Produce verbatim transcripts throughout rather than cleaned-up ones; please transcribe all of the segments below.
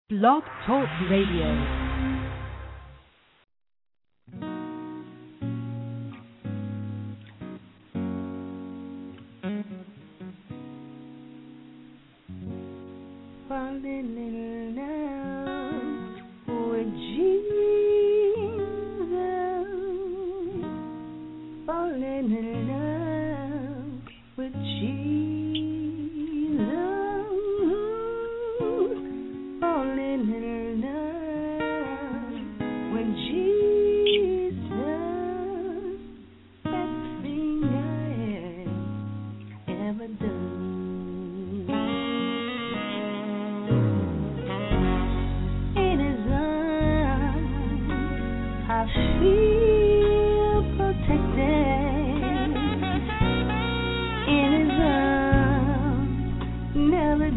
Blog Talk Radio. Falling in love with Jesus, falling in love with Jesus, falling in love with Jesus, best thing I have ever done. I feel protected in His arms, never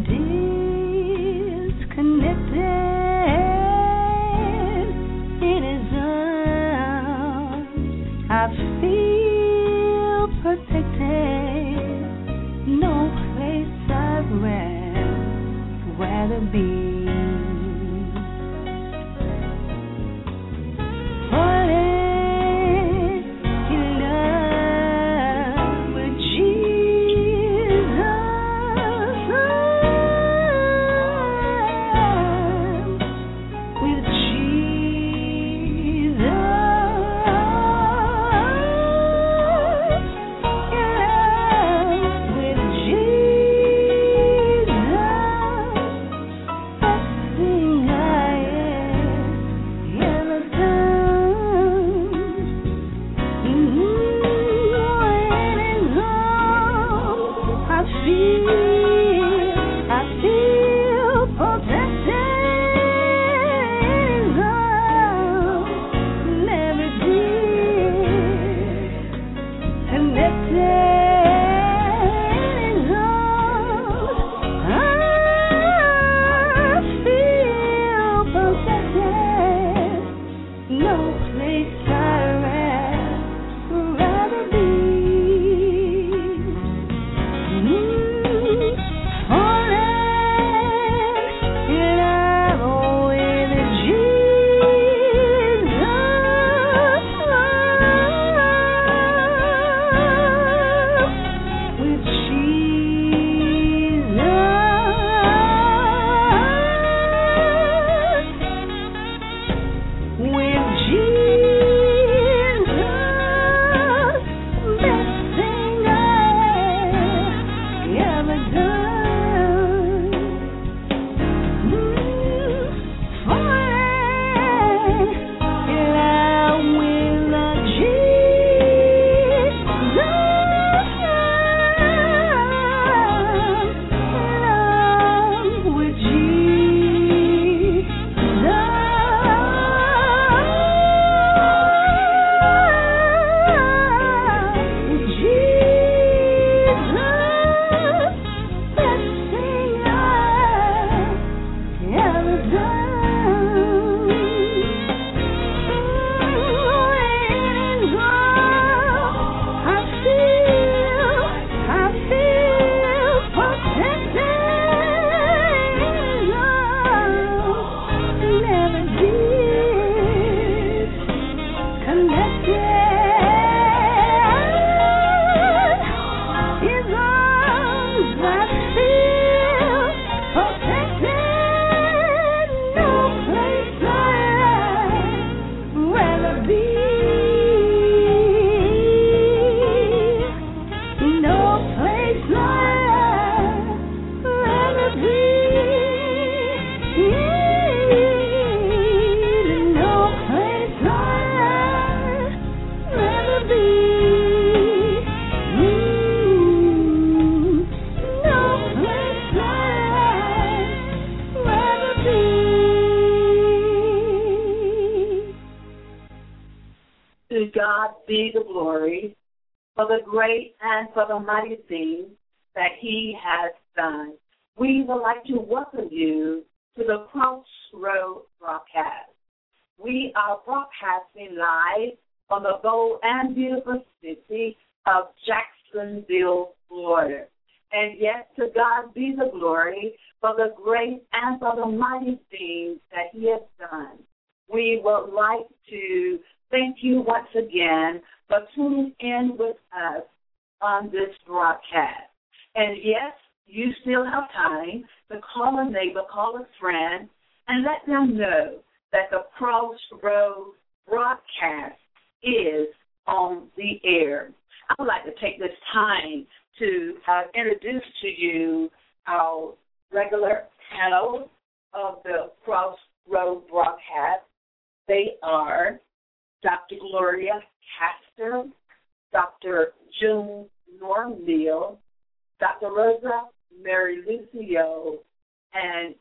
disconnected in His arms. I feel protected, no place I'd rather be. For the great and for the mighty things that He has done. We would like to welcome you to the Crossroad broadcast. We are broadcasting live from the bold and beautiful city of Jacksonville, Florida. And yet to God be the glory for the great and for the mighty things that he has done. We would like to thank you once again for tuning in with us on this broadcast. And yes, you still have time to call a neighbor, call a friend, and let them know that the Crossroads broadcast is on the air. I would like to take this time to uh, introduce to you our regular panel of the Crossroads broadcast. They are Doctor Gloria Castor, Doctor June Norm-Neal, Doctor Rosa Mary Lucio, and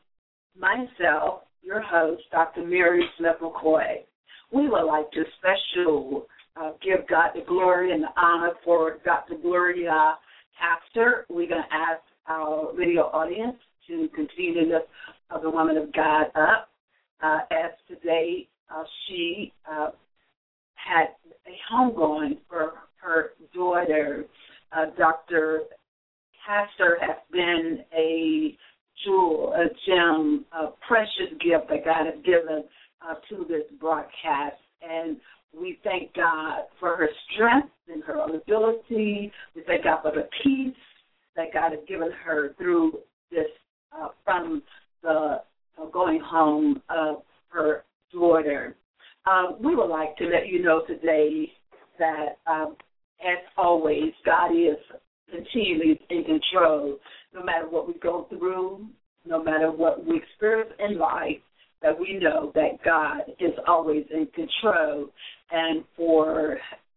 myself, your host, Doctor Mary Smith McCoy. We would like to special uh, give God the glory and the honor for Doctor Gloria Castor. We're going to ask our video audience to continue to lift uh, the woman of God up. Uh, as today uh, she uh, had a homegoing for her daughter. Uh, Doctor Castor has been a jewel, a gem, a precious gift that God has given uh, to this broadcast. And we thank God for her strength and her ability. We thank God for the peace that God has given her through this, uh, from the uh, going home of her daughter. Uh, we would like to let you know today that, um, as always, God is continually in control. No matter what we go through, no matter what we experience in life, that we know that God is always in control. And for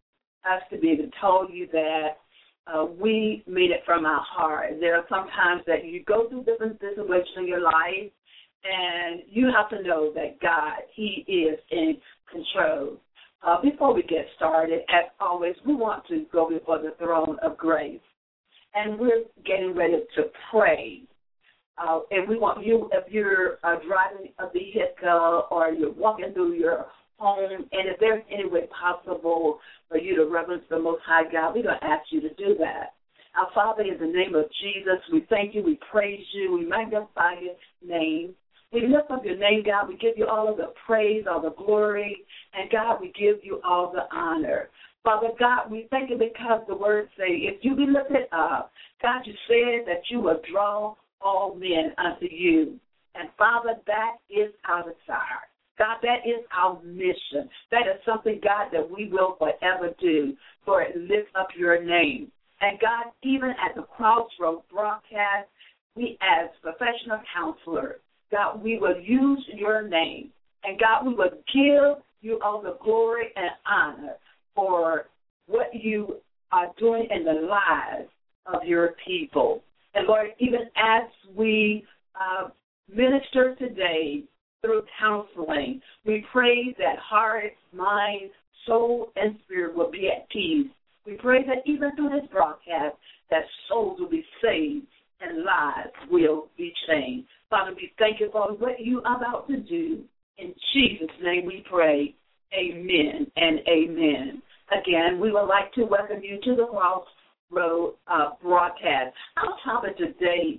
us to be able to tell you that uh, we mean it from our heart. There are some times that you go through different situations in your life, and you have to know that God, he is in control. Uh, before we get started, as always, we want to go before the throne of grace. And we're getting ready to pray. Uh, and we want you, if you're uh, driving a vehicle or you're walking through your home, and if there's any way possible for you to reverence the Most High God, we're going to ask you to do that. Our Father, in the name of Jesus, we thank you, we praise you, we magnify your name. We lift up your name, God. We give you all of the praise, all the glory, and, God, we give you all the honor. Father God, we thank you because the words say, if you be lifted up, God, you said that you will draw all men unto you. And, Father, that is our desire. God, that is our mission. That is something, God, that we will forever do, for it lifts up your name. And, God, even at the Crossroads broadcast, we as professional counselors, God, we will use your name. And, God, we will give you all the glory and honor for what you are doing in the lives of your people. And, Lord, even as we uh, minister today through counseling, we pray that heart, mind, soul, and spirit will be at peace. We pray that even through this broadcast, that souls will be saved and lives will be changed. Father, we thank you for what you are about to do. In Jesus' name we pray. Amen and amen. Again, we would like to welcome you to the Crossroads uh, broadcast. Our topic today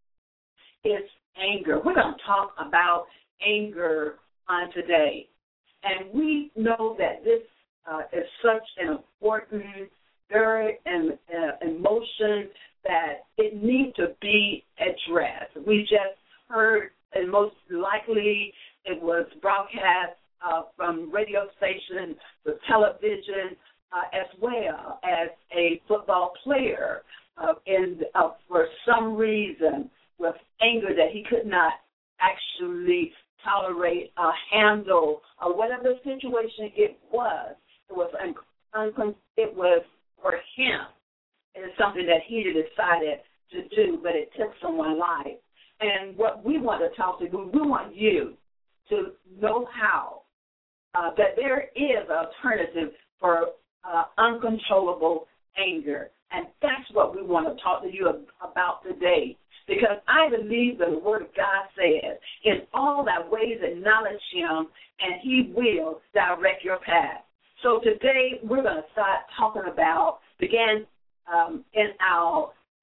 is anger. We're going to talk about anger on today. And we know that this uh, is such an important, very um, uh, emotion that it needs to be addressed. We just heard, and most likely it was broadcast uh, from radio station to television, uh, as well as a football player, uh, and uh, for some reason, with anger that he could not actually tolerate, uh, handle, or whatever the situation it was. It was un- it was for him. It is something that he decided to do, but it took someone's life. And what we want to talk to you, we want you to know how uh, that there is an alternative for uh, uncontrollable anger. And that's what we want to talk to you about today. Because I believe that the Word of God says, in all thy ways acknowledge him, and he will direct your path. So today we're going to start talking about, begin um, in our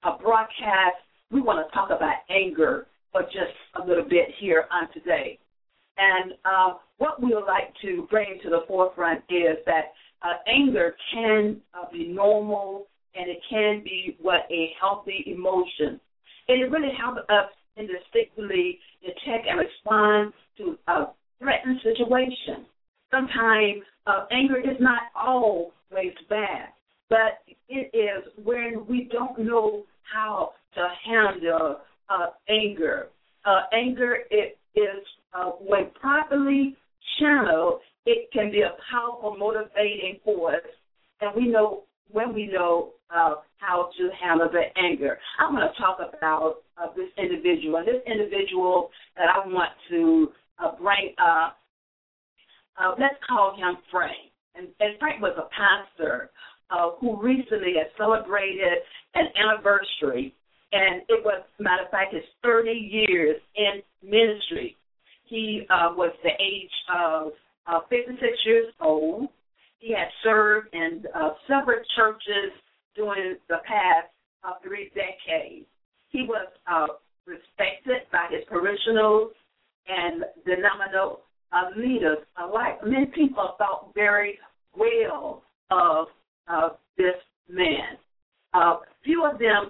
uh, broadcast, we want to talk about anger for just a little bit here on today. And uh, what we would like to bring to the forefront is that uh, anger can uh, be normal, and it can be what a healthy emotion. And it really helps us instinctively detect and respond to a threatened situation. Sometimes uh, anger is not always bad, but it is when we don't know how to handle uh, anger. Uh, anger it is uh, when properly channeled, it can be a powerful motivating force, and we know when we know uh, how to handle the anger. I'm going to talk about uh, this individual. And this individual that I want to uh, bring up, uh, let's call him Frank. And, and Frank was a pastor uh, who recently had celebrated an anniversary, and it was, matter of fact, his thirty years in ministry. He uh, was the age of uh, fifty-six years old. He had served in uh, several churches during the past uh, three decades. He was uh, respected by his parishioners and denominational uh, leaders alike. Many people thought very well of uh, this man. Uh, few of them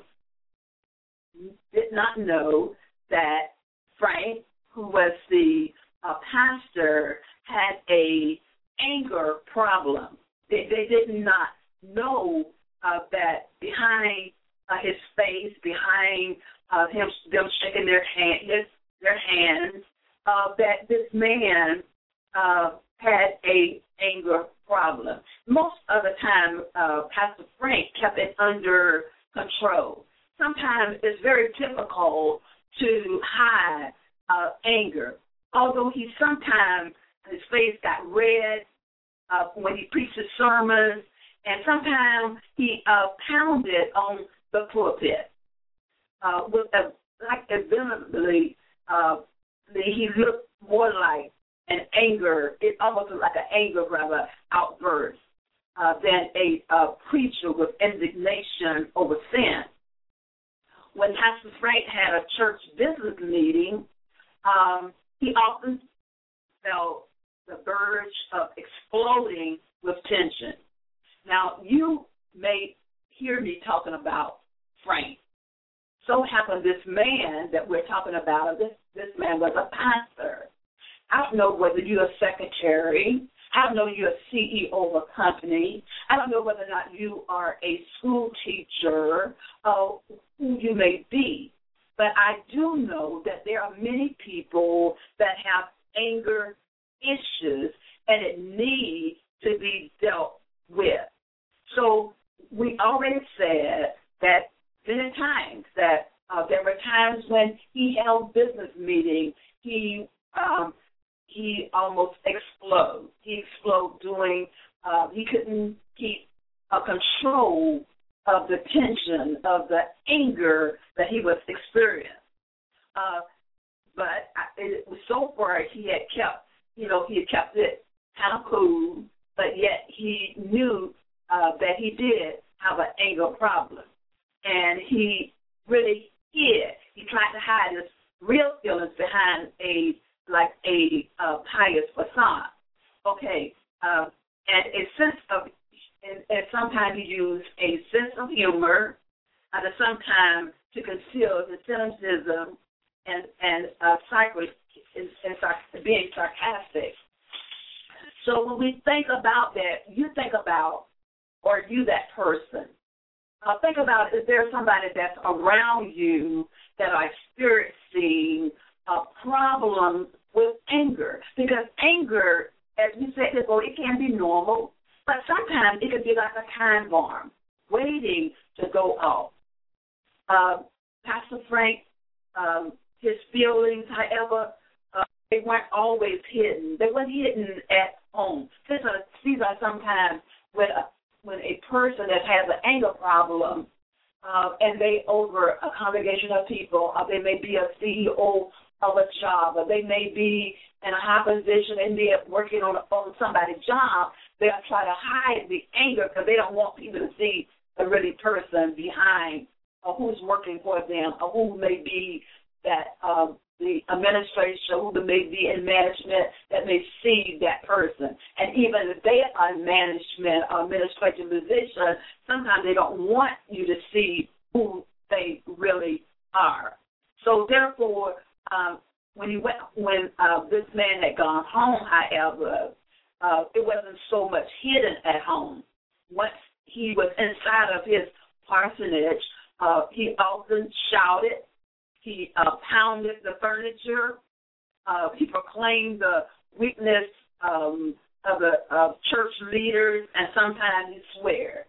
did not know that Frank, who was the uh, pastor, had a anger problem. They, they did not know uh, that behind uh, his face, behind uh, him, them shaking their hand, his, their hands, uh, that this man uh, had a anger problem. Most of the time, uh, Pastor Frank kept it under control. Sometimes it's very difficult to hide uh, anger, although he sometimes his face got red uh, when he preached his sermons, and sometimes he uh, pounded on the pulpit uh, with a, like evidently uh, he looked more like an anger. It almost looked like an anger rather outburst uh, than a uh, preacher with indignation over sin. When Pastor Frank had a church business meeting, um, he often felt the verge of exploding with tension. Now, you may hear me talking about Frank. So happened this man that we're talking about, this, this man was a pastor. I don't know whether you're a secretary. I don't know you're a C E O of a company. I don't know whether or not you are a school teacher, uh, who you may be. But I do know that there are many people that have anger issues, and it needs to be dealt with. So we already said that many times that uh, there were times when he held business meetings, he um, he almost exploded. He exploded doing, uh, he couldn't keep a control of the tension, of the anger that he was experiencing. Uh, but it was so far he had kept, you know, he had kept it kind of cool, but yet he knew uh, that he did have an anger problem. And he really hid. He tried to hide his real feelings behind a, like a uh, pious facade. Okay, uh, and a sense of, and, and sometimes he used a sense of humor, and sometimes to conceal his cynicism and, and uh, cyber, and, and being sarcastic. So when we think about that, you think about, or you that person, uh, think about, is there somebody that's around you that are experiencing a problem with anger? Because anger, as we said before, it can be normal, but sometimes it can be like a time bomb waiting to go off. Uh, Pastor Frank, um, his feelings, however, uh, they weren't always hidden. They weren't hidden at home. These are, these are sometimes when a, when a person that has an anger problem uh, and they over a congregation of people, or they may be a C E O of a job, or they may be in a high position and they're working on, on somebody's job, they'll try to hide the anger because they don't want people to see the really person behind or who's working for them, or who may be that um, the administration, who may be in management that may see that person. And even if they are in management or administrative position, sometimes they don't want you to see who they really are. So therefore, um, when he went, when uh, this man had gone home, however, uh, it wasn't so much hidden at home. Once he was inside of his parsonage, uh, he often shouted. He uh, pounded the furniture. Uh, he proclaimed the weakness um, of the of church leaders, and sometimes he swore.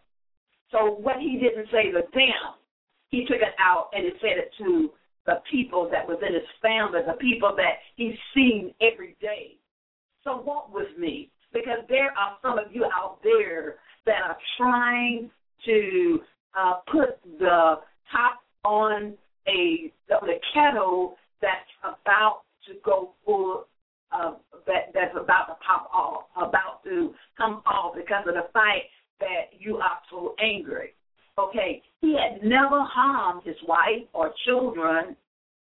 So what he didn't say to them, he took it out and he said it to the people that was in his family, the people that he's seen every day. So walk with me, because there are some of you out there that are trying to uh, put the top on a the kettle that's about to go full, uh, that that's about to pop off, about to come off because of the fight that you are so angry. Okay, he had never harmed his wife or children.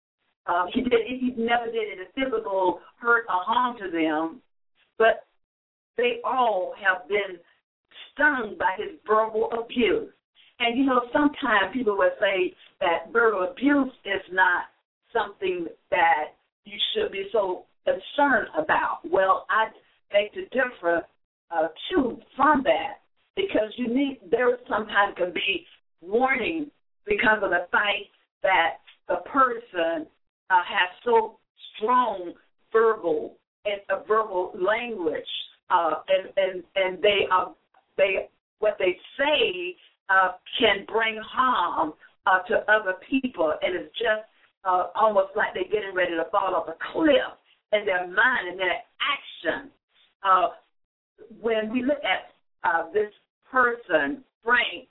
Uh, he did. He never did any physical hurt or harm to them, but they all have been stung by his verbal abuse. And, you know, sometimes people would say that verbal abuse is not something that you should be so concerned about. Well, I beg to differ, uh, too, from that, because you need, there sometimes can be warning because of the fact that the person uh, has so strong verbal and uh, verbal language, uh, and and and they are they what they say uh, can bring harm uh, to other people, and it's just uh, almost like they're getting ready to fall off a cliff in their mind and their action. Uh, when we look at uh, this person, Frank,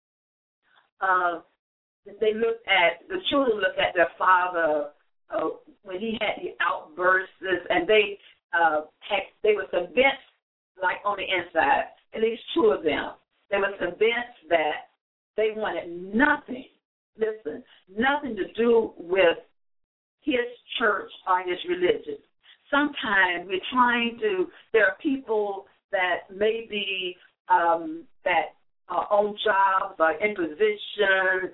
uh, they look at the children look at their father uh, when he had the outbursts, and they uh, had, they were convinced, like on the inside, at least two of them, they were convinced that they wanted nothing, listen, nothing to do with his church or his religion. Sometimes we're trying to, there are people that may be, um, that are on jobs or in position,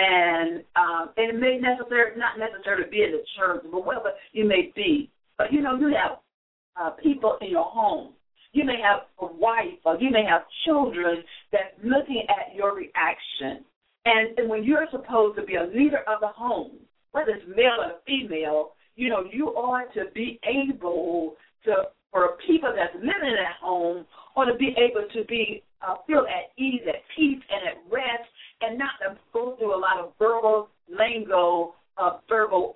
and um, and it may necessarily, not necessarily be in the church, but wherever you may be. But, you know, you have uh, people in your home. You may have a wife, or you may have children that's looking at your reaction. And, and when you're supposed to be a leader of the home, whether it's male or female, you know, you ought to be able to, for people that's living at home, or to be able to be uh, feel at ease, at peace, and at rest, and not to go through a lot of verbal lingo, uh, verbal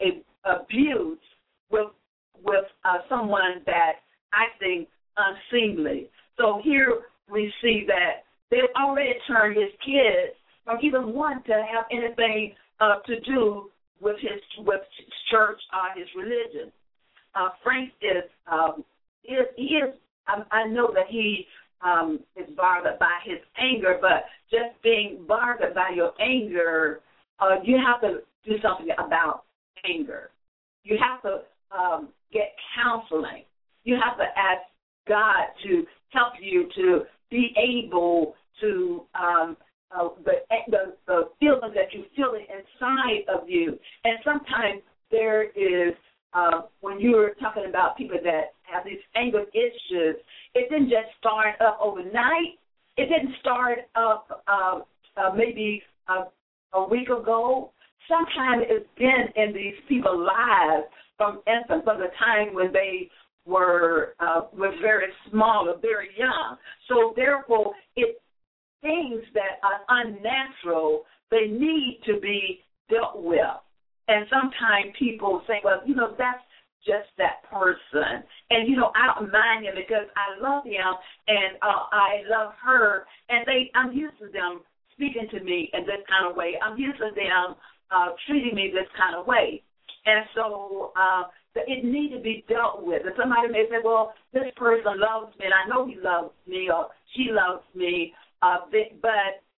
abuse with with uh, someone that I think unseemly. So here we see that they've already turned his kids from even wanting to have anything uh, to do with his with his church or his religion. Uh, Frank is, um, is he is. I, I know that he um, is bothered by his anger, but just being bothered by your anger, uh, you have to do something about anger. You have to um, get counseling. You have to ask God to help you to be able to um, uh, the, the the feelings that you feel inside of you. And sometimes there is uh, when you're talking about people that have these anger issues, it didn't just start up overnight. It didn't start up uh, uh, maybe uh, a week ago. Sometimes it's been in these people's lives from infants, from the time when they were uh, were very small or very young. So therefore, it things that are unnatural, they need to be dealt with. And sometimes people say, well, you know, that's just that person. And, you know, I don't mind him because I love him and uh, I love her. And they, I'm used to them speaking to me in this kind of way. I'm used to them uh, treating me this kind of way. And so uh, it needs to be dealt with. And somebody may say, well, this person loves me, and I know he loves me or she loves me, uh, but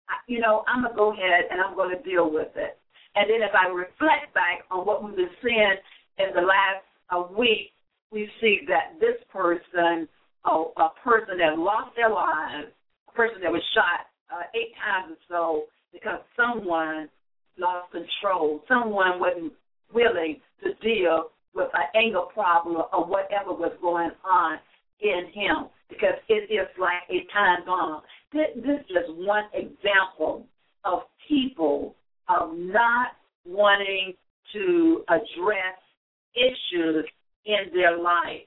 you know, I'm going to go ahead and I'm going to deal with it. And then if I reflect back on what we've been seeing in the last uh, week, we see that this person, oh, a person that lost their lives, a person that was shot uh, eight times or so because someone lost control, someone wasn't willing to deal with an anger problem or whatever was going on in him, because it is like a time bomb. This, this is just one example of people of not wanting to address issues in their life.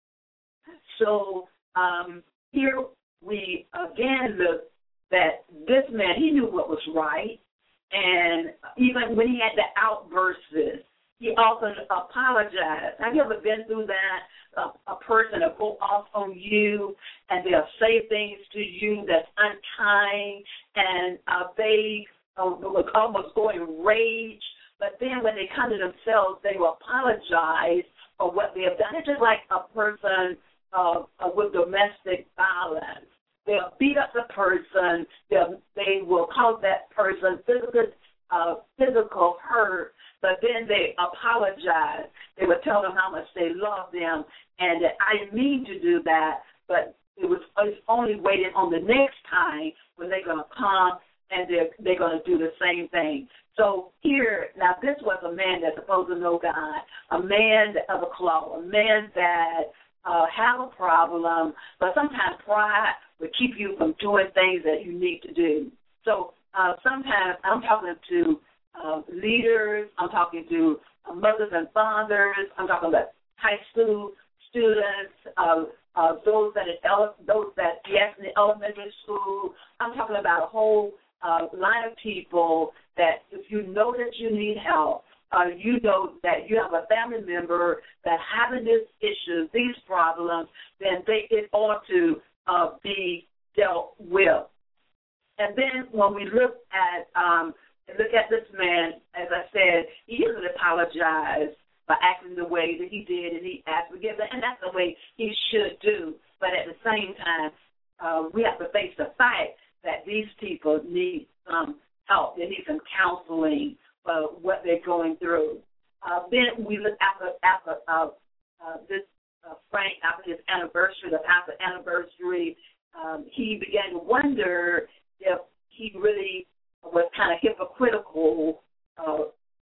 So um, here we again look that this man, he knew what was right, and even when he had the outbursts, he often apologized. Have you ever been through that? A, a person will go off on you, and they'll say things to you that's unkind, and uh, they uh, will almost go in rage. But then when they come to themselves, they will apologize for what they have done. It's just like a person uh, uh, with domestic violence. They'll beat up the person. They'll, they will cause that person physical, uh, physical hurt. But then they apologize. They would tell them how much they love them, and that I didn't mean to do that, but it was only waiting on the next time when they're going to come and they're, they're going to do the same thing. So here, now this was a man that's supposed to know God, a man of a claw, a man that uh, have a problem, but sometimes pride will keep you from doing things that you need to do. So uh, sometimes I'm talking to Uh, leaders, I'm talking to uh, mothers and fathers, I'm talking about high school students, uh, uh, those that are ele- those that yes in the elementary school. I'm talking about a whole uh, line of people that if you know that you need help, uh, you know that you have a family member that having these issues, these problems, then they it ought to uh, be dealt with. And then when we look at um, Look at this man, as I said, he doesn't apologize for acting the way that he did, and he asked forgiveness, and that's the way he should do. But at the same time, uh, we have to face the fact that these people need some help. They need some counseling for what they're going through. Uh, then we look after, after uh, uh, this uh, Frank, after his anniversary, the after anniversary, um, he began to wonder if he really was kind of hypocritical, uh,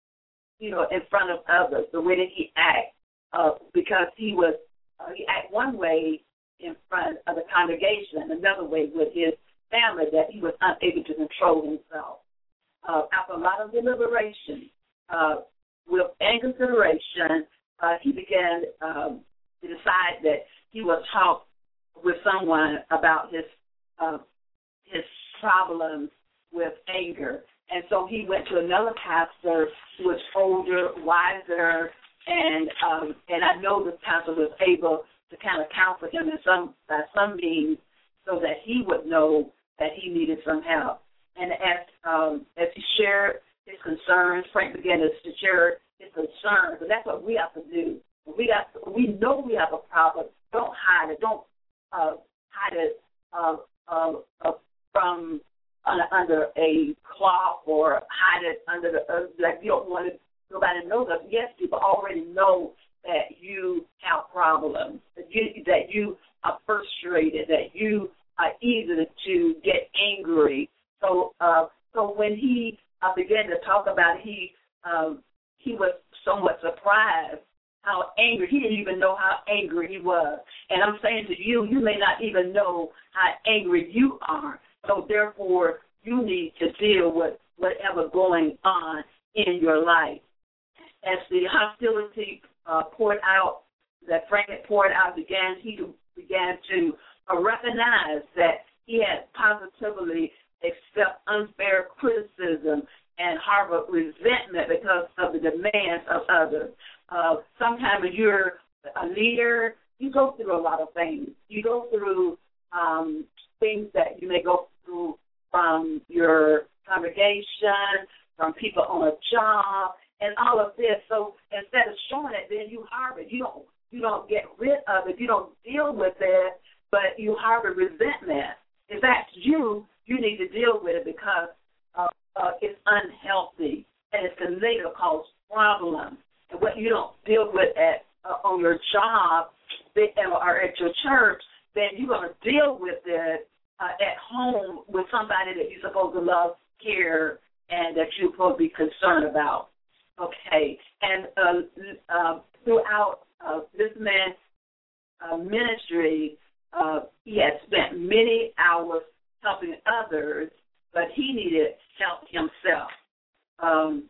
you know, in front of others, the way that he acted, uh, because he was, uh, he acted one way in front of the congregation, another way with his family, that he was unable to control himself. Uh, after a lot of deliberation, uh, with and consideration, uh, he began um, to decide that he would talk with someone about his uh, his problems with anger. And so he went to another pastor who was older, wiser, and um, and I know this pastor was able to kind of counsel him in some, by some means so that he would know that he needed some help. And as um, as he shared his concerns, Frank began to share his concerns, and that's what we have to do. We got we know we have a problem. Don't hide it. Don't uh, hide it uh, uh, uh, from under a cloth or hide it under the earth, like you don't want nobody to know that. Yes, people already know that you have problems, that you, that you are frustrated, that you are easy to get angry. So, uh, so when he uh, began to talk about it, he um, he was somewhat surprised how angry. He didn't even know how angry he was. And I'm saying to you, you may not even know how angry you are. So therefore, you need to deal with whatever going on in your life. As the hostility uh, poured out, that Frank had poured out, began he began to uh, recognize that he had positively accept unfair criticism and harbor resentment because of the demands of others. Uh, sometimes when you're a leader, you go through a lot of things. You go through um, things that you may go through from your congregation, from people on a job, and all of this. So instead of showing it, then you harbor. You don't you don't get rid of it. You don't deal with it, but you harbor resentment. If that's you, you need to deal with it because uh, uh, it's unhealthy and it can later cause problems. And what you don't deal with at uh, on your job or at your church, then you're going to deal with it uh, at home with somebody that you're supposed to love, care, and that you're supposed to be concerned about. Okay, and uh, uh, throughout uh, this man's uh, ministry, uh, he had spent many hours helping others, but he needed help himself. Um,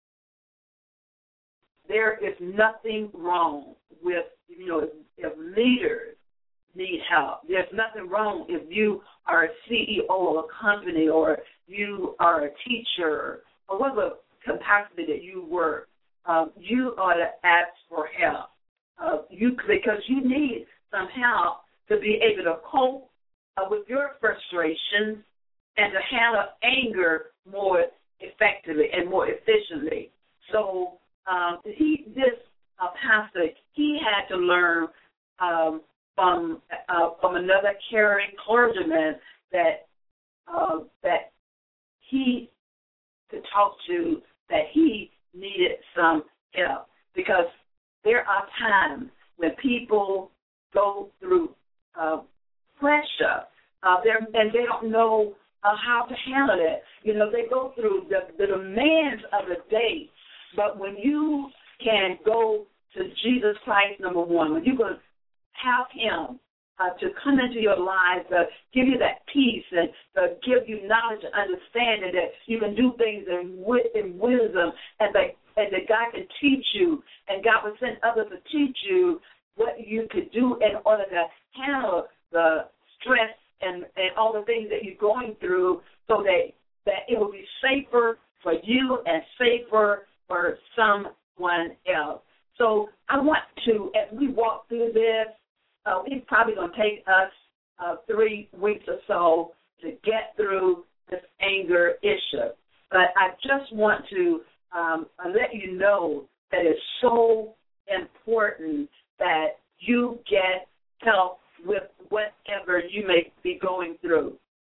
there is nothing wrong with, you know, if, if leaders need help. There's nothing wrong if you are a C E O of a company or you are a teacher or whatever capacity that you work. Um, you ought to ask for help. Uh, you because you need some help to be able to cope uh, with your frustrations and to handle anger more effectively and more efficiently. So um, he, this uh, pastor, he had to learn um, from uh, from another caring clergyman that uh, that he could talk to, that he needed some help, because there are times when people go through uh, pressure, uh, and they don't know uh, how to handle it. You know, they go through the, the demands of the day, but when you can go to Jesus Christ, number one, when you can have him uh, to come into your lives, uh, give you that peace and uh, give you knowledge and understanding that you can do things in, wit- in wisdom, and that, and that God can teach you, and God will send others to teach you what you could do in order to handle the stress and, and all the things that you're going through, so that, that it will be safer for you and safer for someone else. So I want to, as we walk through this, uh, it's probably going to take us uh, three weeks or so to get through this anger issue. But I just want to um, let you know that it's so important that you get help with whatever you may be going through.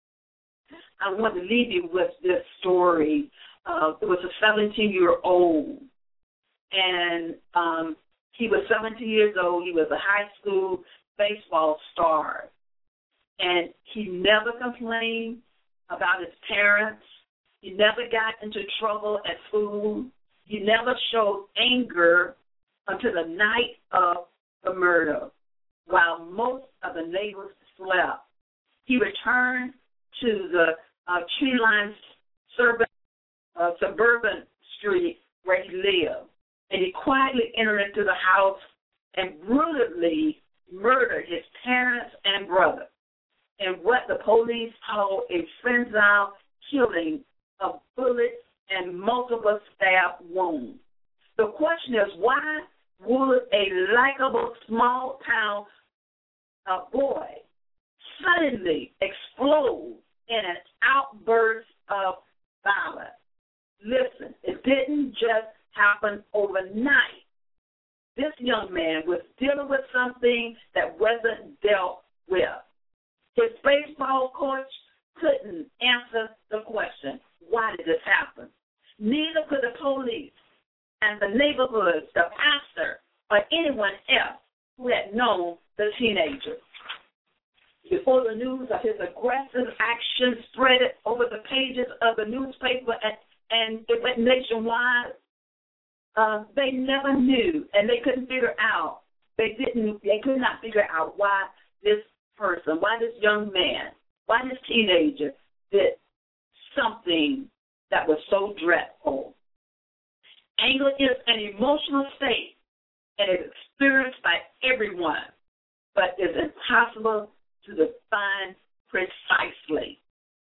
I want to leave you with this story. Uh, it was a seventeen-year-old, and um, he was seventeen years old. He was a high school baseball star, and he never complained about his parents. He never got into trouble at school. He never showed anger until the night of the murder, while most of the neighbors slept. He returned to the uh, tree-lined suburban, uh, suburban street where he lived, and he quietly entered into the house and brutally murdered his parents and brother in what the police call a frenzied killing of bullets and multiple stab wounds. The question is, why would a likable small-town uh, boy suddenly explode in an outburst of violence? Listen, it didn't just happen overnight. This young man was dealing with something that wasn't dealt with. His baseball coach couldn't answer the question, why did this happen? Neither could the police and the neighborhoods, the pastor, or anyone else who had known the teenager. Before the news of his aggressive action spread over the pages of the newspaper and, and it went nationwide, uh, they never knew, and they couldn't figure out. They didn't. They could not figure out why this person, why this young man, why this teenager did something that was so dreadful. Anger is an emotional state and is experienced by everyone, but is impossible to define precisely.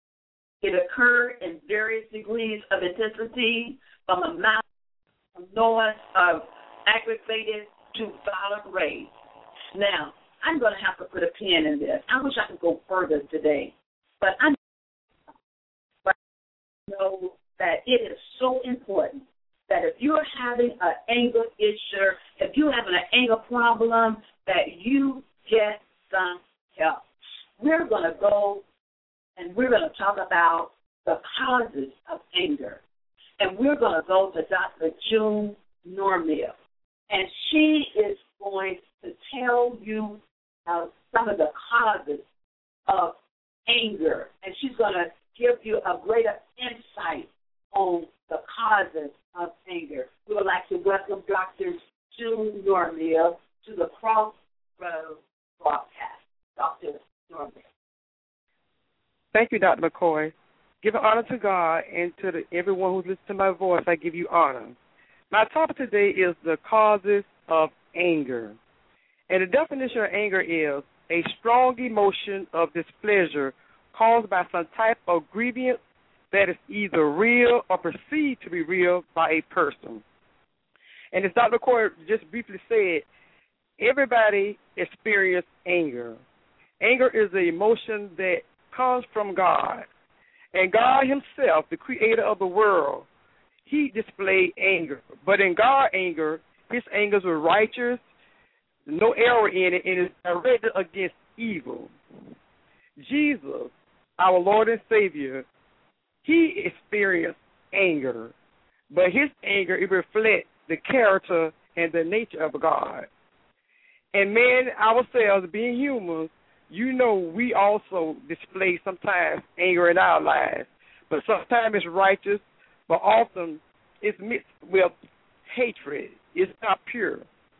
It occurred in various degrees of intensity, from a mild noise of aggravated to violent rage. Now, I'm going to have to put a pin in this. I wish I could go further today, but I know that it is so important that if you're having an anger issue, if you're having an anger problem, that you get some help. We're going to go and we're going to talk about the causes of anger. And we're going to go to Doctor June Normill, and she is going to tell you uh, some of the causes of anger, and she's going to give you a greater insight on the causes of anger. We would like to welcome Doctor June Normill to the Crossroads broadcast. Doctor Normill. Thank you, Doctor McCoy. Giving honor to God and to the, everyone who's listening to my voice, I give you honor. My topic today is the causes of anger. And the definition of anger is a strong emotion of displeasure caused by some type of grievance that is either real or perceived to be real by a person. And as Doctor McCoy just briefly said, everybody experiences anger. Anger is an emotion that comes from God. And God himself, the creator of the world, he displayed anger. But in God's anger, his anger was righteous, no error in it, and is directed against evil. Jesus, our Lord and Savior, he experienced anger. But his anger, it reflects the character and the nature of God. And man, ourselves, being humans, you know we also display sometimes anger in our lives. But sometimes it's righteous, but often it's mixed with hatred. It's not pure.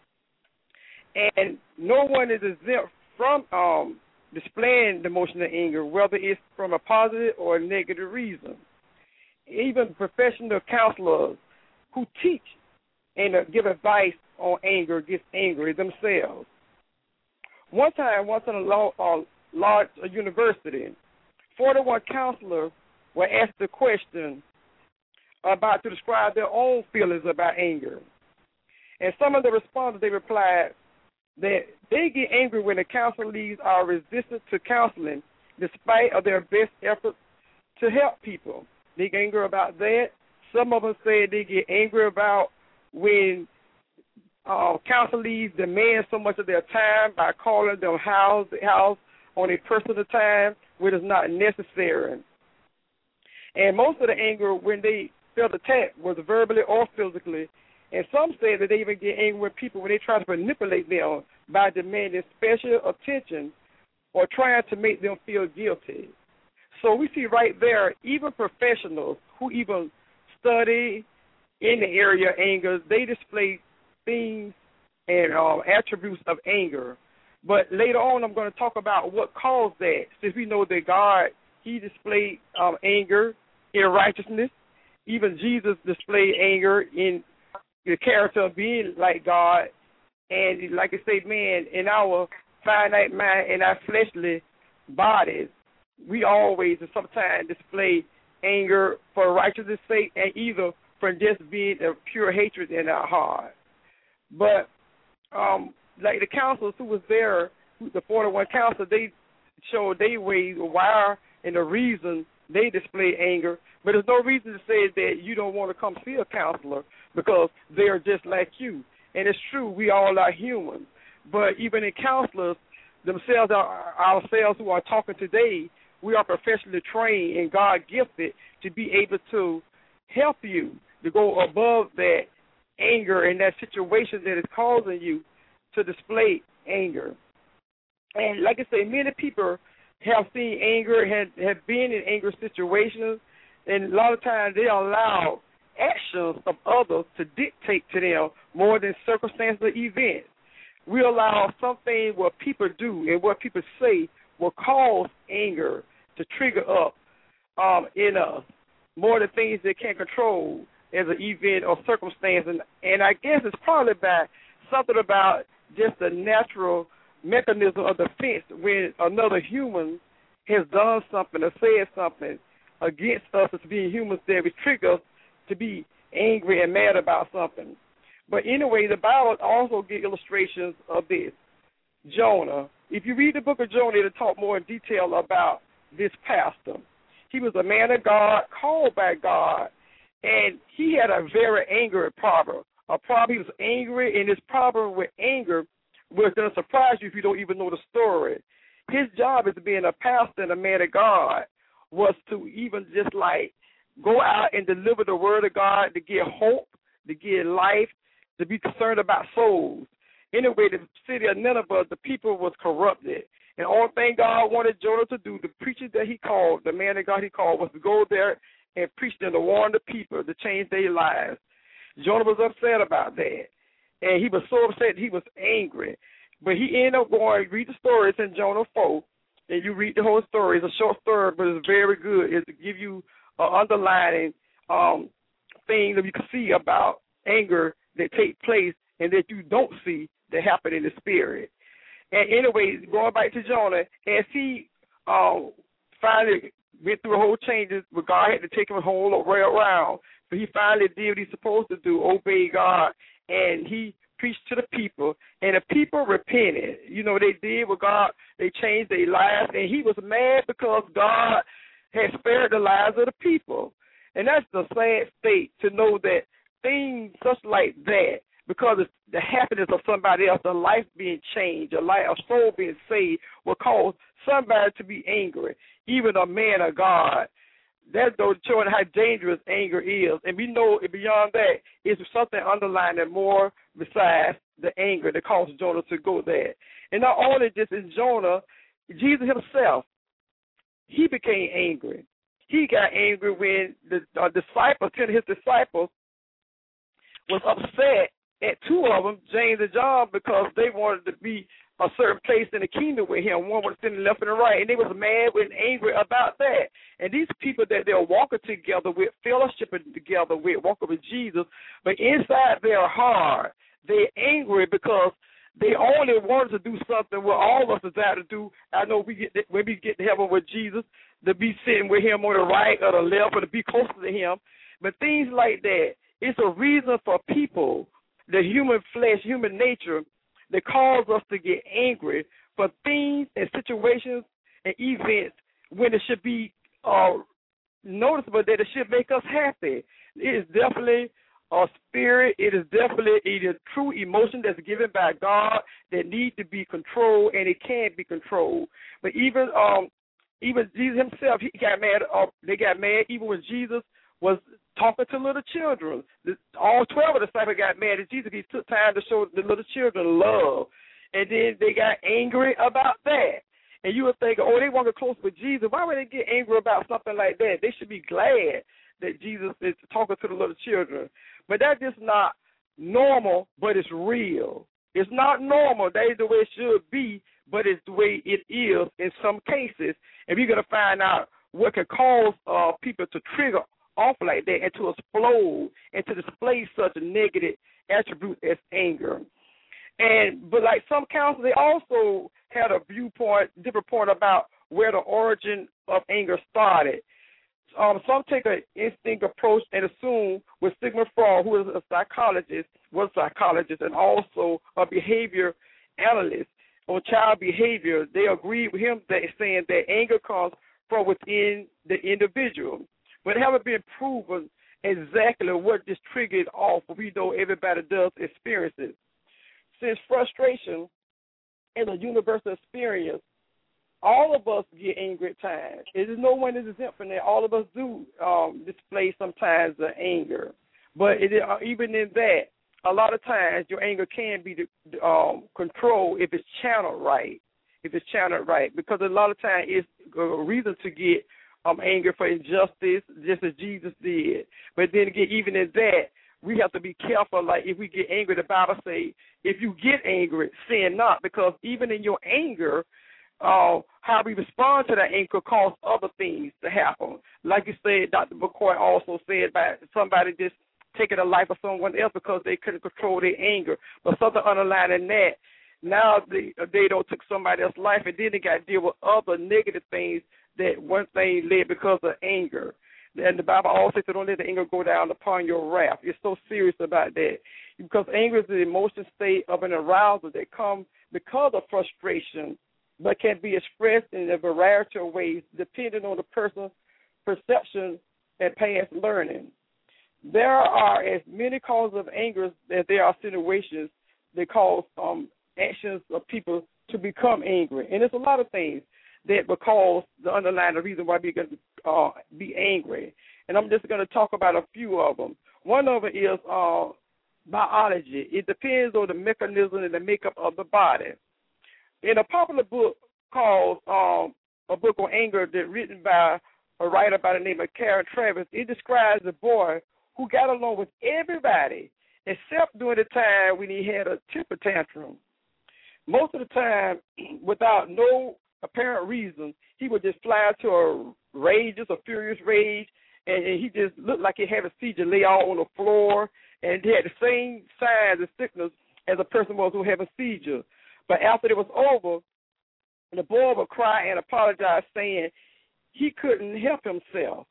And no one is exempt from um, displaying the emotion of anger, whether it's from a positive or a negative reason. Even professional counselors who teach and uh, give advice on anger get angry themselves. One time, once in a law, uh, large uh, university, forty-one counselors were asked the question about to describe their own feelings about anger. And some of the respondents, they replied that they get angry when the counselees are resistant to counseling despite of their best efforts to help people. They get angry about that. Some of them said they get angry about when Uh, counselees demand so much of their time by calling them house house on a personal time when it's not necessary. And most of the anger when they felt attacked was verbally or physically. And some say that they even get angry with people when they try to manipulate them by demanding special attention or trying to make them feel guilty. So we see right there, even professionals who even study in the area of anger, they display things and um, attributes of anger. But later on, I'm going to talk about what caused that, since we know that God, he displayed um, anger in righteousness. Even Jesus displayed anger in the character of being like God. And like I say, man, in our finite mind, in our fleshly bodies, we always and sometimes display anger for righteousness' sake and either for just being a pure hatred in our heart. But um, like the counselors who was there, the forty-one counselors, they showed their ways why and the reason they display anger. But there's no reason to say that you don't want to come see a counselor because they're just like you. And it's true, we all are human. But even in counselors themselves, ourselves who are talking today, we are professionally trained and God gifted to be able to help you to go above that anger in that situation that is causing you to display anger. And like I say, many people have seen anger, have, have been in anger situations, and a lot of times they allow actions of others to dictate to them more than circumstances or events. We allow something what people do and what people say will cause anger to trigger up um, in us more than things they can't control as an event or circumstance. And, and I guess it's probably by something about just the natural mechanism of defense when another human has done something or said something against us as being humans that we trigger us to be angry and mad about something. But anyway, the Bible also gives illustrations of this. Jonah, if you read the book of Jonah, it'll talk more in detail about this pastor. He was a man of God, called by God, and he had a very angry problem. A problem, he was angry, and his problem with anger was going to surprise you if you don't even know the story. His job is being a pastor and a man of God was to even just like go out and deliver the word of God, to give hope, to give life, to be concerned about souls. Anyway, the city of Nineveh, the people was corrupted. And the only thing God wanted Jonah to do, the preacher that he called, the man that God he called, was to go there and preach them, to warn the people, to change their lives. Jonah was upset about that. And he was so upset he was angry. But he ended up going, read the story, it's in Jonah four, and you read the whole story. It's a short story, but it's very good. It's to give you an underlining um, thing that you can see about anger that take place and that you don't see that happen in the spirit. And anyway, going back to Jonah, as he um, finally went through the whole changes, but God had to take him a whole way around. So he finally did what he's supposed to do, obey God, and he preached to the people, and the people repented. You know, they did what God, they changed their lives, and he was mad because God had spared the lives of the people. And that's the sad state, to know that things such like that, because it's the happiness of somebody else, a life being changed, a life, a soul being saved, will cause somebody to be angry, even a man of God. That's though showing how dangerous anger is. And we know beyond that, it's something underlying that more besides the anger that caused Jonah to go there. And not only just in Jonah, Jesus himself, he became angry. He got angry when the uh, disciples, ten of his disciples, was upset at two of them, James and John, because they wanted to be a certain place in the kingdom with him. One was sitting left and right, and they was mad and angry about that. And these people that they're walking together with, fellowshipping together with, walking with Jesus, but inside their heart, they're angry because they only wanted to do something what all of us desire to do. I know we get when we get to heaven with Jesus, to be sitting with him on the right or the left, or to be closer to him. But things like that, it's a reason for people, the human flesh, human nature, that cause us to get angry for things and situations and events when it should be uh, noticeable that it should make us happy. It is definitely a spirit. It is definitely a true emotion that's given by God that needs to be controlled, and it can be controlled. But even um, even Jesus himself, he got mad. Uh, they got mad even when Jesus was talking to little children. All twelve of the disciples got mad at Jesus. He took time to show the little children love. And then they got angry about that. And you would think, oh, they want to get close with Jesus. Why would they get angry about something like that? They should be glad that Jesus is talking to the little children. But that's just not normal, but it's real. It's not normal. That is the way it should be, but it's the way it is in some cases. And we're going to find out what can cause uh, people to trigger off like that and to explode and to display such a negative attribute as anger. And but like some counsel, they also had a viewpoint, different point about where the origin of anger started. Um, some take an instinct approach and assume with Sigmund Freud, who is a psychologist, was a psychologist and also a behavior analyst on child behavior, they agreed with him that saying that anger comes from within the individual. But it haven't been proven exactly what this triggered off, but we know everybody does experience it. Since frustration is a universal experience, all of us get angry at times. There's no one is exempt from that. All of us do um, display sometimes the anger. But it, uh, even in that, a lot of times your anger can be um, controlled if it's channeled right, if it's channeled right, because a lot of times it's a reason to get um, anger for injustice, just as Jesus did. But then again, even in that, we have to be careful. Like if we get angry, the Bible says, if you get angry, sin not, because even in your anger, uh, how we respond to that anger cause other things to happen. Like you said, Doctor McCoy also said about somebody just taking the life of someone else because they couldn't control their anger. But something underlying that, now they, they don't took somebody else's life, and then they got to deal with other negative things that one thing led because of anger. And the Bible also says, don't let the anger go down upon your wrath. You're so serious about that. Because anger is the emotion state of an arousal that comes because of frustration, but can be expressed in a variety of ways depending on the person's perception and past learning. There are as many causes of anger as there are situations that cause um, actions of people to become angry. And there's a lot of things. that would cause the underlying reason why we're going to uh, be angry. And I'm just going to talk about a few of them. One of them is uh, biology. It depends on the mechanism and the makeup of the body. In a popular book called um, A Book on Anger that's written by a writer by the name of Karen Travis, it describes a boy who got along with everybody except during the time when he had a temper tantrum. Most of the time, without no apparent reason, he would just fly into a rage, just a furious rage, and, and he just looked like he had a seizure, lay out on the floor, and he had the same signs and signals as a person was who had a seizure. But after it was over, the boy would cry and apologize, saying he couldn't help himself.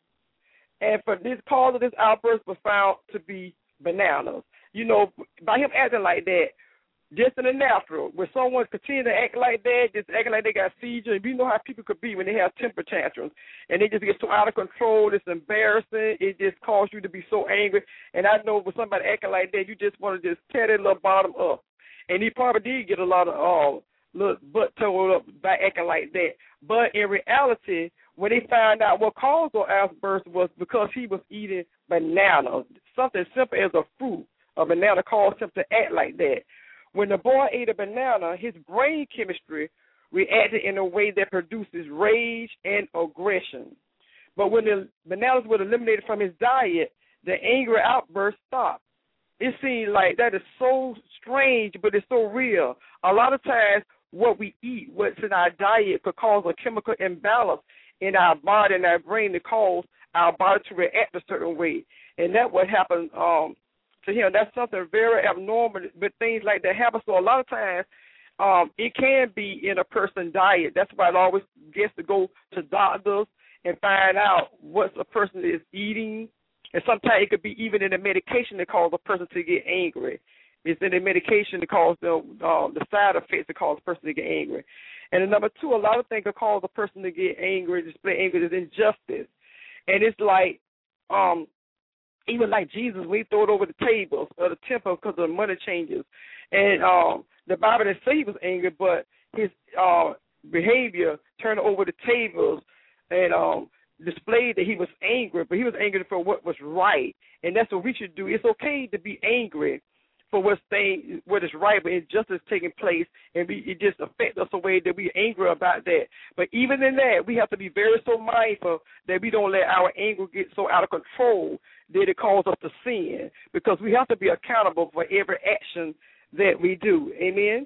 And for this cause of this outburst was found to be bananas. You know, by him acting like that, just in the natural, when someone continues to act like that, just acting like they got seizure, and you know how people could be when they have temper tantrums, and they just get so out of control, it's embarrassing, it just causes you to be so angry. And I know when somebody acting like that, you just want to just tear that little bottom up. And he probably did get a lot of uh, little butt toed up by acting like that. But in reality, when they found out what caused the outburst was because he was eating bananas, something simple as a fruit. A banana caused him to act like that. When the boy ate a banana, his brain chemistry reacted in a way that produces rage and aggression. But when the bananas were eliminated from his diet, the angry outburst stopped. It seems like that is so strange, but it's so real. A lot of times what we eat, what's in our diet, could cause a chemical imbalance in our body and our brain to cause our body to react a certain way. And that what happened um, to him. That's something very abnormal, but things like that happen. So a lot of times um, it can be in a person's diet. That's why it always gets to go to doctors and find out what a person is eating. And sometimes it could be even in the medication that causes a person to get angry. It's in the medication that causes the, uh, the side effects that cause a person to get angry. And then number two, a lot of things that cause a person to get angry, display anger, is injustice. And it's like, um, even like Jesus, when he threw it over the tables or the temple because of the money changes. And um, the Bible didn't say he was angry, but his uh, behavior turned over the tables and um, displayed that he was angry, but he was angry for what was right. And that's what we should do. It's okay to be angry for what's thing, what is right, but injustice is taking place, and we, it just affects us a way that we're angry about that. But even in that, we have to be very so mindful that we don't let our anger get so out of control that it causes us to sin, because we have to be accountable for every action that we do. Amen?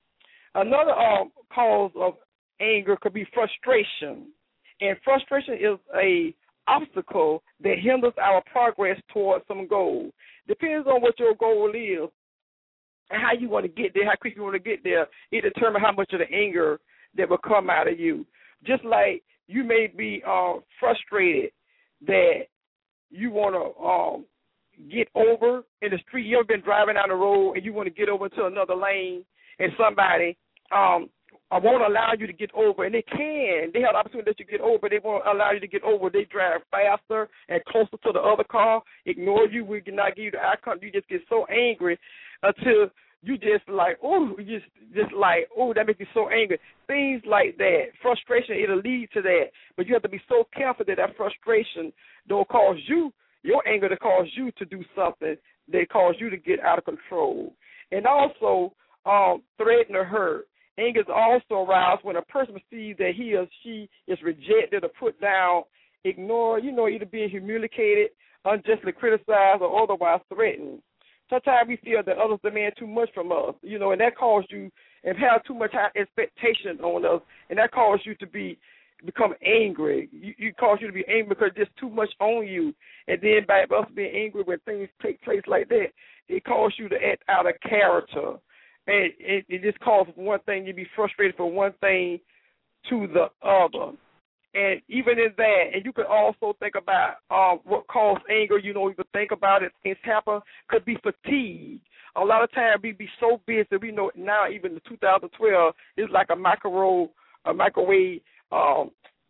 Another um, cause of anger could be frustration. And frustration is a obstacle that hinders our progress towards some goal. Depends on what your goal is and how you want to get there, how quick you want to get there. It determines how much of the anger that will come out of you. Just like you may be uh, frustrated that you want to um, get over in the street. You've been driving down the road and you want to get over to another lane, and somebody um, I won't allow you to get over, and they can. They have the opportunity that you get over. They won't allow you to get over. They drive faster and closer to the other car, ignore you. We cannot give you the eye contact. You just get so angry until you just like, oh, you just just like, oh, that makes you so angry. Things like that. Frustration, it'll lead to that. But you have to be so careful that that frustration don't cause you, your anger to cause you to do something that cause you to get out of control. And also um, threaten or hurt. Anger is also aroused when a person sees that he or she is rejected or put down, ignored, you know, either being humiliated, unjustly criticized, or otherwise threatened. Sometimes we feel that others demand too much from us, you know, and that causes you and have too much high expectation on us, and that causes you to be become angry. You, you cause you to be angry because there's too much on you, and then by us being angry when things take place like that, it causes you to act out of character. And it, it just causes one thing, you be frustrated for one thing to the other. And even in that, and you could also think about um, what causes anger. You know, you could think about it, things happen, could be fatigue. A lot of times we be so busy, we know now even the two thousand twelve is like a microwave, a microwave um,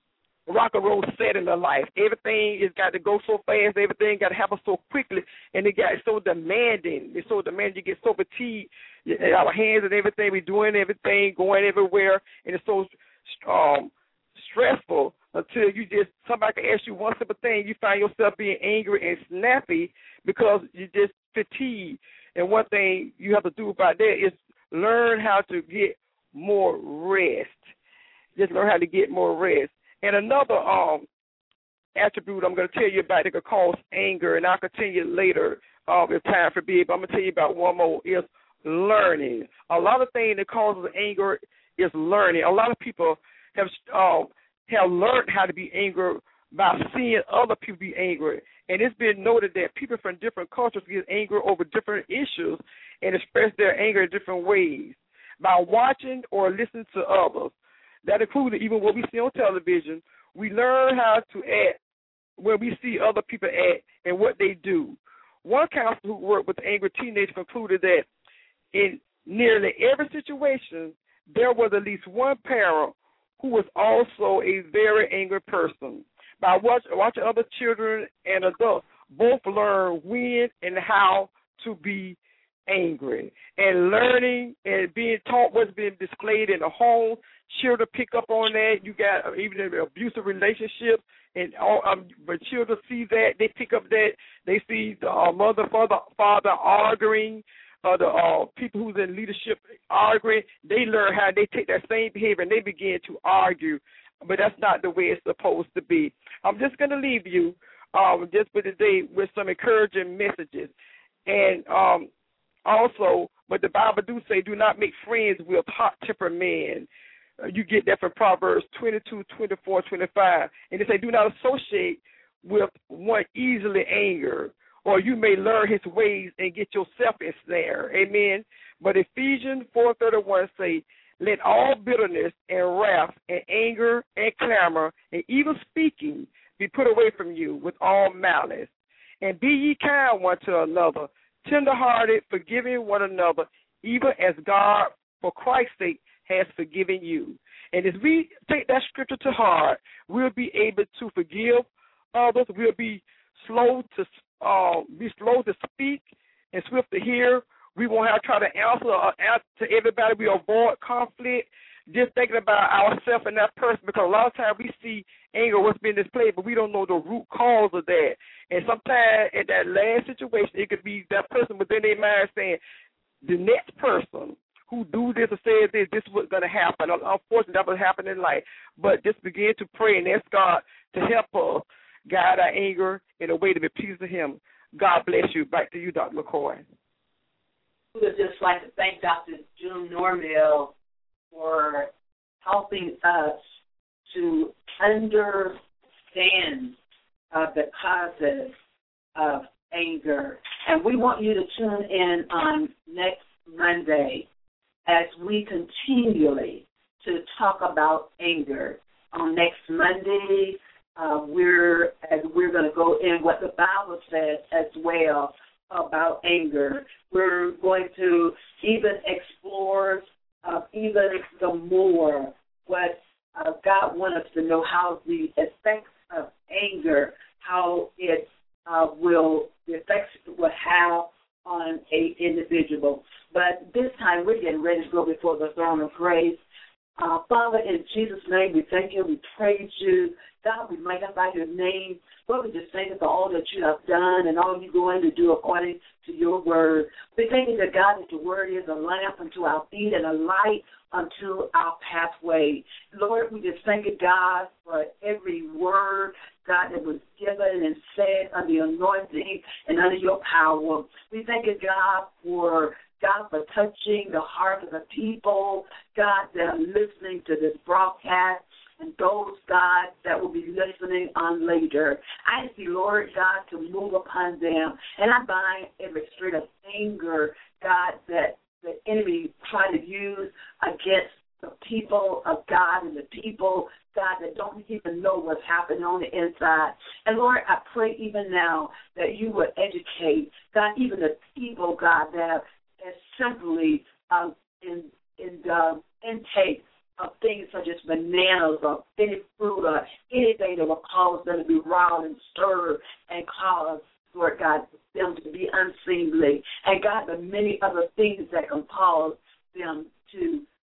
rock and roll set in their life. Everything has got to go so fast. Everything got to happen so quickly, and it got so demanding. It's so demanding. You get so fatigued. Our hands and everything, we're doing everything, going everywhere, and it's so um, stressful until you just, somebody can ask you one simple thing, you find yourself being angry and snappy because you just fatigued. And one thing you have to do about that is learn how to get more rest. Just learn how to get more rest. And another um attribute I'm going to tell you about that could cause anger, and I'll continue later um, if time forbid, but I'm going to tell you about one more, is learning. A lot of things that causes anger is learning. A lot of people have uh, have learned how to be angry by seeing other people be angry. And it's been noted that people from different cultures get angry over different issues and express their anger in different ways by watching or listening to others. That includes even what we see on television. We learn how to act when we see other people act and what they do. One counselor who worked with angry teenagers concluded that in nearly every situation, there was at least one parent who was also a very angry person. By watch, watching other children and adults both learn when and how to be angry. And learning and being taught what's being displayed in the home, children pick up on that. You got even in abusive relationships, and all, um, when children see that, they pick up that. They see the uh, mother, father, father arguing, uh, the uh, people who's in leadership arguing. They learn how they take that same behavior and they begin to argue. But that's not the way it's supposed to be. I'm just going to leave you um, just for today with some encouraging messages. And um, also, but the Bible do say, do not make friends with hot-tempered men. Uh, you get that from Proverbs twenty-two, twenty-four, twenty-five. And they say, do not associate with one easily angered, or you may learn his ways and get yourself ensnared. Amen. But Ephesians four thirty-one say, let all bitterness and wrath and anger and clamor and evil speaking be put away from you with all malice. And be ye kind one to another, tenderhearted, forgiving one another, even as God, for Christ's sake, has forgiven you. And as we take that scripture to heart, we'll be able to forgive others. We'll be slow to uh, be slow to speak and swift to hear. We won't have to try to answer, uh, answer to everybody. We avoid conflict, just thinking about ourselves and that person, because a lot of times we see anger, what's being displayed, but we don't know the root cause of that. And sometimes in that last situation, it could be that person within their mind saying, the next person who do this or says this, this is what's going to happen. Unfortunately, that will happen in life. But just begin to pray and ask God to help us guide our anger in a way to be pleasing to him. God bless you. Back to you, Doctor McCoy. We would just like to thank Doctor June Norville for helping us to understand uh, the causes of anger. And we want you to tune in on next Monday as we continually to talk about anger. On next Monday, uh, we're as we're going to go in what the Bible says as well about anger. We're going to even explore uh, even the more what uh, God wants us to know, how the effects of anger, how it uh, will, the effects it will have on an individual. But this time we're getting ready to go before the throne of grace. Uh, Father, in Jesus' name, we thank you, we praise you. God, we magnify your name. Lord, we just thank you for all that you have done and all you're going to do according to your word. We thank you that, God, that your word is a lamp unto our feet and a light unto our pathway. Lord, we just thank you, God, for every word, God, that was given and said under your anointing and under your power. We thank you, God, for God, for touching the heart of the people, God, that are listening to this broadcast, and those, God, that will be listening on later. I ask you, Lord, God, to move upon them. And I bind every spirit of anger, God, that the enemy try to use against the people of God and the people, God, that don't even know what's happening on the inside. And, Lord, I pray even now that you would educate, God, even the people, God, that have simply um, in, in the intake of things such as bananas or any fruit or anything that will cause them to be riled and stirred and cause, Lord God, them to be unseemly. And, God, the many other things that can cause them to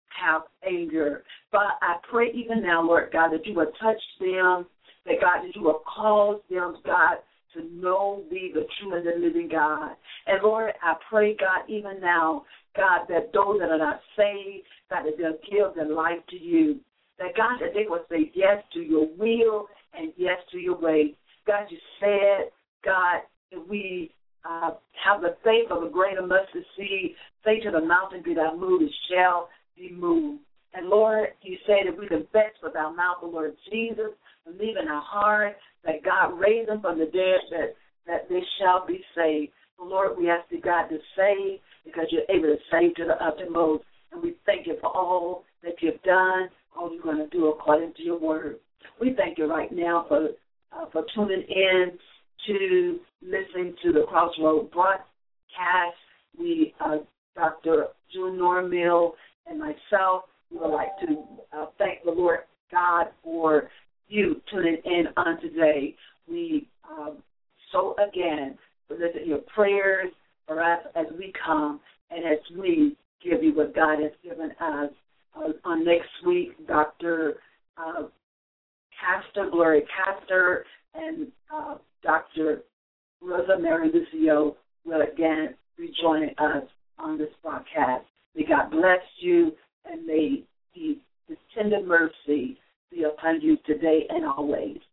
have anger. But I pray even now, Lord God, that you will touch them, that God, that you will cause them, God, to know thee, the true and the living God. And Lord, I pray, God, even now, God, that those that are not saved, God, that they'll give their life to you. That, God, that they will say yes to your will and yes to your way. God, you said, God, if we uh, have the faith of a grain of mustard seed, say to the mountain, be thou moved, it shall be moved. And Lord, you said if we confess with our mouth the Lord Jesus, believe in our heart that God raised them from the dead, that, that they shall be saved. So Lord, we ask you, God, to save because you're able to save to the uttermost. And we thank you for all that you've done, all you're going to do according to your word. We thank you right now for uh, for tuning in to listening to the Crossroad broadcast. We, uh, Doctor June Normill and myself, we would like to uh, thank the Lord God for you tuning in on today. We um, so again solicit your prayers for us as we come and as we give you what God has given us. Uh, on next week, Doctor Uh, Castor, Gloria Castor, and uh, Doctor Rosa Mary Lucio will again be joining us on this broadcast. May God bless you, and may His tender mercy be upon you today and always.